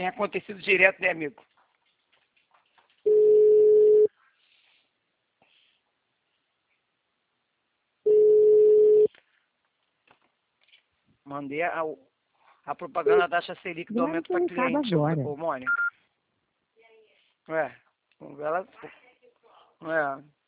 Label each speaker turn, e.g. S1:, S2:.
S1: Tem acontecido direto, né, amigo? Mandei a propaganda da taxa Selic do aumento para cliente, ô Mônica. Ela...